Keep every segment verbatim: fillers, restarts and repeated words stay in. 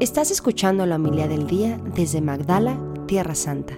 Estás escuchando la homilía del día desde Magdala, Tierra Santa.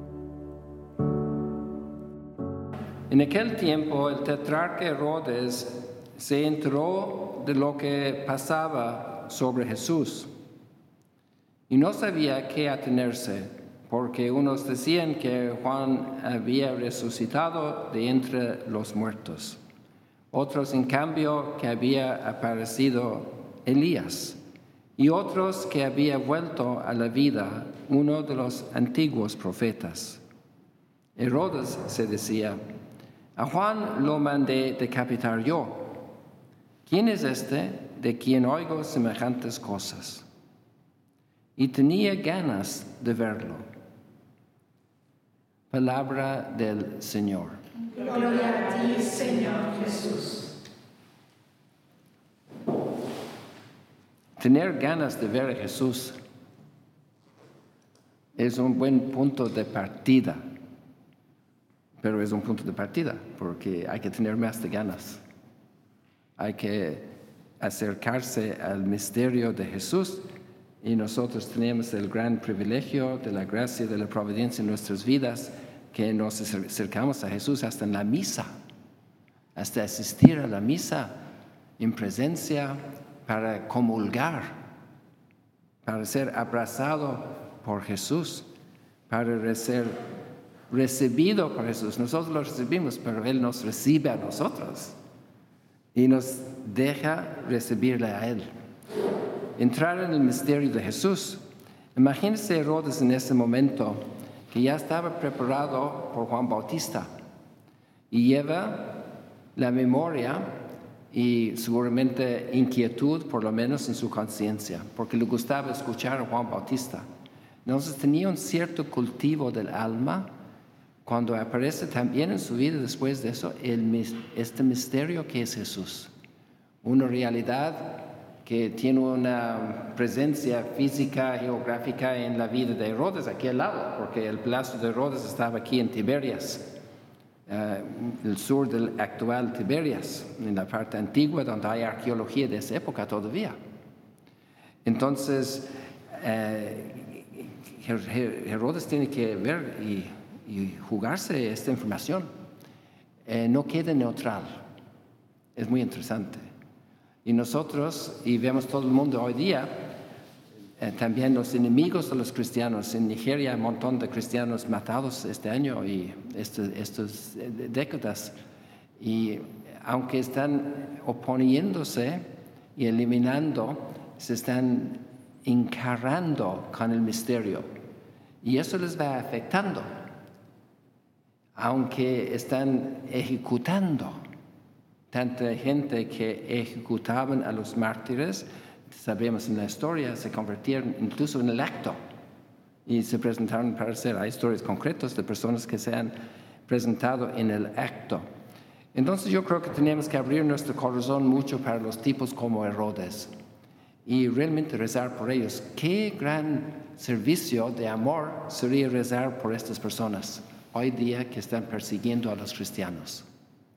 En aquel tiempo el tetrarca Herodes se enteró de lo que pasaba sobre Jesús y no sabía qué atenerse, porque unos decían que Juan había resucitado de entre los muertos, otros en cambio que había aparecido Elías, y otros que había vuelto a la vida uno de los antiguos profetas. Herodes se decía: a Juan lo mandé decapitar yo. ¿Quién es este de quien oigo semejantes cosas? Y tenía ganas de verlo. Palabra del Señor. Gloria a ti, Señor Jesús. Tener ganas de ver a Jesús es un buen punto de partida, pero es un punto de partida porque hay que tener más de ganas. Hay que acercarse al misterio de Jesús y nosotros tenemos el gran privilegio de la gracia de la providencia en nuestras vidas, que nos acercamos a Jesús hasta en la misa, hasta asistir a la misa en presencia para comulgar, para ser abrazado por Jesús, para ser recibido por Jesús. Nosotros lo recibimos, pero Él nos recibe a nosotros y nos deja recibirle a Él. Entrar en el misterio de Jesús. Imagínense Herodes en ese momento, que ya estaba preparado por Juan Bautista y lleva la memoria y seguramente inquietud, por lo menos en su conciencia, porque le gustaba escuchar a Juan Bautista. Entonces tenía un cierto cultivo del alma cuando aparece también en su vida después de eso el, este misterio que es Jesús. Una realidad que tiene una presencia física, geográfica en la vida de Herodes, aquí al lado, porque el palacio de Herodes estaba aquí en Tiberias, Uh, el sur del actual Tiberias, en la parte antigua donde hay arqueología de esa época todavía. Entonces, uh, Herodes tiene que ver y, y jugarse esta información. Uh, no queda neutral. Es muy interesante. Y nosotros, y vemos todo el mundo hoy día, Eh, también los enemigos de los cristianos. En Nigeria hay un montón de cristianos matados este año y estas estos décadas. Y aunque están oponiéndose y eliminando, se están encarando con el misterio. Y eso les va afectando. Aunque están ejecutando tanta gente que ejecutaban a los mártires, sabemos en la historia, se convirtieron incluso en el acto y se presentaron para ser, hay historias concretas de personas que se han presentado en el acto. Entonces yo creo que tenemos que abrir nuestro corazón mucho para los tipos como Herodes y realmente rezar por ellos. Qué gran servicio de amor sería rezar por estas personas hoy día que están persiguiendo a los cristianos.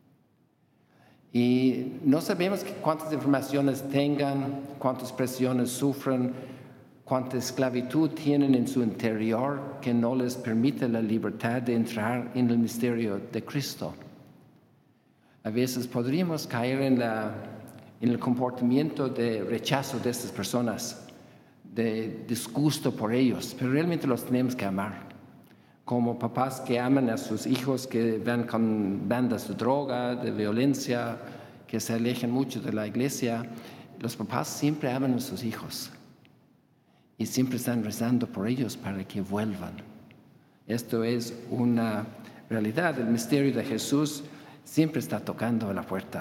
Y no sabemos cuántas informaciones tengan, cuántas presiones sufren, cuánta esclavitud tienen en su interior que no les permite la libertad de entrar en el misterio de Cristo. A veces podríamos caer en, la, en el comportamiento de rechazo de estas personas, de disgusto por ellos, pero realmente los tenemos que amar. Como papás que aman a sus hijos que van con bandas de droga, de violencia, que se alejan mucho de la iglesia, los papás siempre aman a sus hijos y siempre están rezando por ellos para que vuelvan. Esto es una realidad. El misterio de Jesús siempre está tocando a la puerta.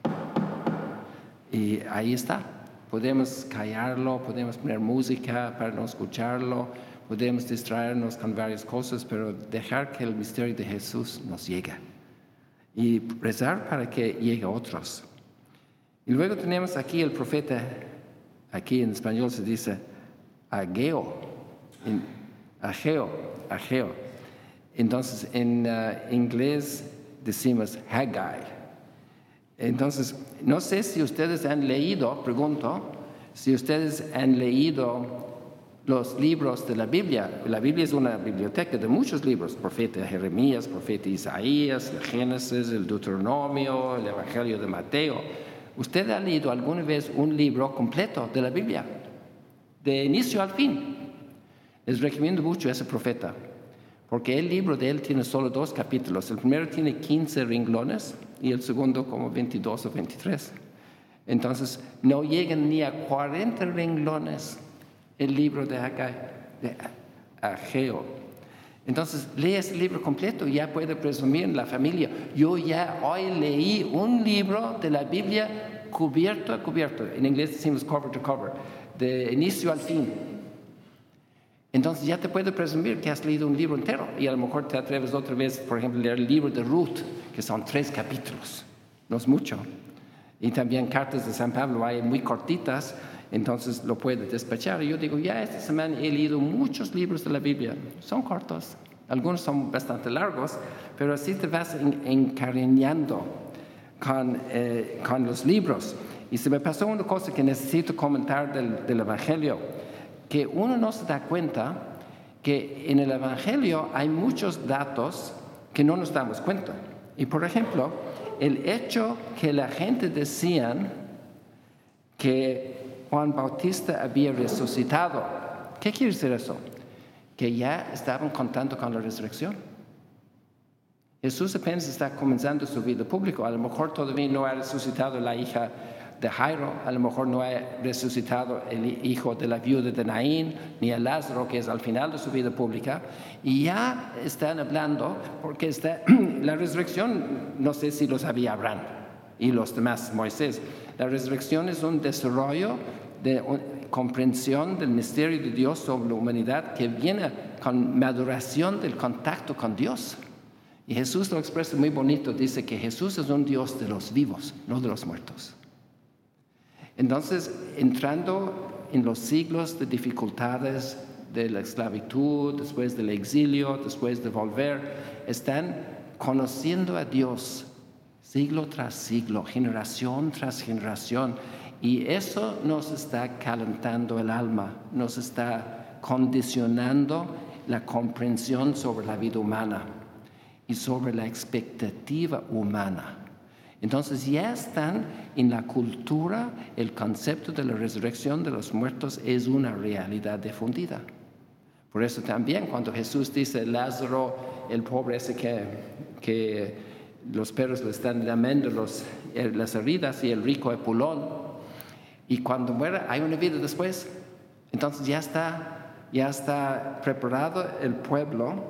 Y ahí está. Podemos callarlo, podemos poner música para no escucharlo, podemos distraernos con varias cosas, pero dejar que el misterio de Jesús nos llegue y rezar para que llegue a otros. Y luego tenemos aquí el profeta, aquí en español se dice Ageo, en, Ageo, Ageo. Entonces en uh, inglés decimos Haggai. Entonces, no sé si ustedes han leído, pregunto, si ustedes han leído los libros de la Biblia. La Biblia es una biblioteca de muchos libros, profeta Jeremías, profeta Isaías, el Génesis, el Deuteronomio, el Evangelio de Mateo. ¿Usted ha leído alguna vez un libro completo de la Biblia, de inicio al fin? Les recomiendo mucho a ese profeta, porque el libro de él tiene solo dos capítulos. El primero tiene quince renglones y el segundo como veintidós o veintitrés. Entonces, no llegan ni a cuarenta renglones el libro de, Hagai, de Ageo. Entonces, lee ese libro completo y ya puede presumir en la familia: yo ya hoy leí un libro de la Biblia cubierto a cubierto. En inglés decimos cover to cover, de inicio al fin. Entonces ya te puede presumir que has leído un libro entero, y a lo mejor te atreves otra vez, por ejemplo, a leer el libro de Ruth, que son tres capítulos, no es mucho. Y también cartas de San Pablo hay muy cortitas, entonces lo puedes despachar. Y yo digo, ya esta semana he leído muchos libros de la Biblia, son cortos, algunos son bastante largos, pero así te vas en, encariñando con, eh, con los libros. Y se me pasó una cosa que necesito comentar del, del Evangelio, que uno no se da cuenta que en el Evangelio hay muchos datos que no nos damos cuenta. Y por ejemplo, el hecho que la gente decían que Juan Bautista había resucitado, ¿qué quiere decir eso? Que ya estaban contando con la resurrección. Jesús apenas está comenzando su vida pública. A lo mejor todavía no ha resucitado la hija de Jairo, a lo mejor no ha resucitado el hijo de la viuda de Naín, ni a Lázaro, que es al final de su vida pública, y ya están hablando, porque está, la resurrección, no sé si lo sabía Abraham y los demás, Moisés, la resurrección es un desarrollo de comprensión del misterio de Dios sobre la humanidad que viene con maduración del contacto con Dios. Y Jesús lo expresa muy bonito, dice que Jesús es un Dios de los vivos, no de los muertos. Entonces, entrando en los siglos de dificultades de la esclavitud, después del exilio, después de volver, están conociendo a Dios siglo tras siglo, generación tras generación, y eso nos está calentando el alma, nos está condicionando la comprensión sobre la vida humana y sobre la expectativa humana. Entonces ya están en la cultura, el concepto de la resurrección de los muertos es una realidad difundida. Por eso también cuando Jesús dice, Lázaro, el pobre ese que, que los perros le están lamiendo los, las heridas, y el rico Epulón, y cuando muera hay una vida después. Entonces ya está, ya está preparado el pueblo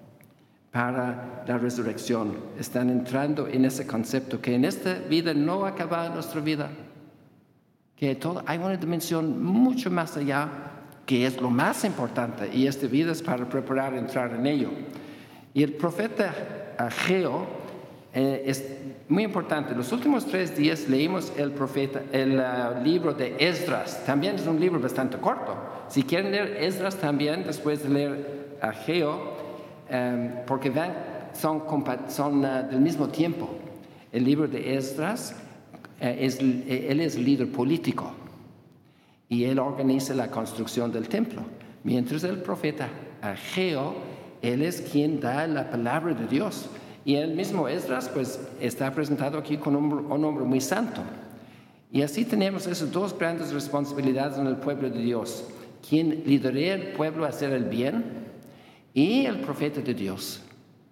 para la resurrección. Están entrando en ese concepto que en esta vida no acaba nuestra vida, que todo, hay una dimensión mucho más allá que es lo más importante, y esta vida es para preparar entrar en ello. Y el profeta Ageo eh, es muy importante. Los últimos tres días leímos el, profeta, el uh, libro de Esdras. También es un libro bastante corto. Si quieren leer Esdras también, después de leer Ageo, Um, porque van, son, son uh, del mismo tiempo. El libro de Esdras, uh, es, él es líder político y él organiza la construcción del templo, mientras el profeta Ageo, él es quien da la palabra de Dios. Y el mismo Esdras pues, está presentado aquí con un, un hombre muy santo. Y así tenemos esas dos grandes responsabilidades en el pueblo de Dios: quien lidera el pueblo a hacer el bien, y el profeta de Dios.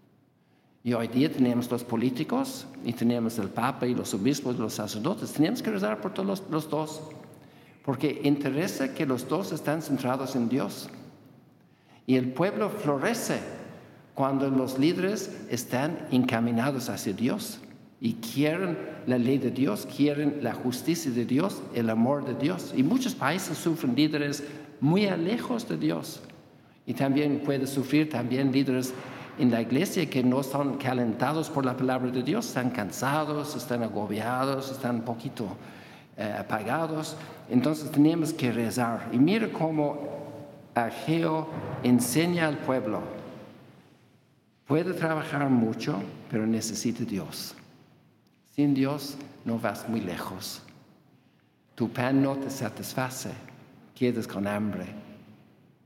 Y hoy día tenemos los políticos, y tenemos el Papa y los obispos y los sacerdotes. Tenemos que rezar por todos los, los dos, porque interesa que los dos están centrados en Dios. Y el pueblo florece cuando los líderes están encaminados hacia Dios y quieren la ley de Dios, quieren la justicia de Dios, el amor de Dios. Y muchos países sufren líderes muy lejos de Dios. Y también puede sufrir también líderes en la iglesia que no son calentados por la palabra de Dios, están cansados, están agobiados, están un poquito eh, apagados. Entonces tenemos que rezar. Y mira cómo Ageo enseña al pueblo. Puede trabajar mucho, pero necesita Dios. Sin Dios no vas muy lejos. Tu pan no te satisface, quedas con hambre.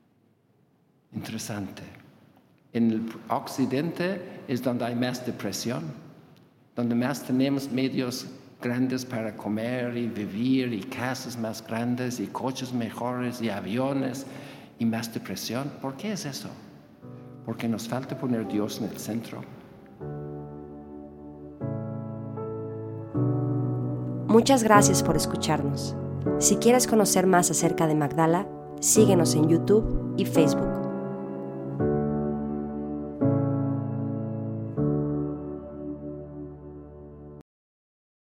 Interesante. En el occidente es donde hay más depresión, donde más tenemos medios grandes para comer y vivir, y casas más grandes, y coches mejores, y aviones, y más depresión. ¿Por qué es eso? Porque nos falta poner a Dios en el centro. Muchas gracias por escucharnos. Si quieres conocer más acerca de Magdala, síguenos en YouTube y Facebook.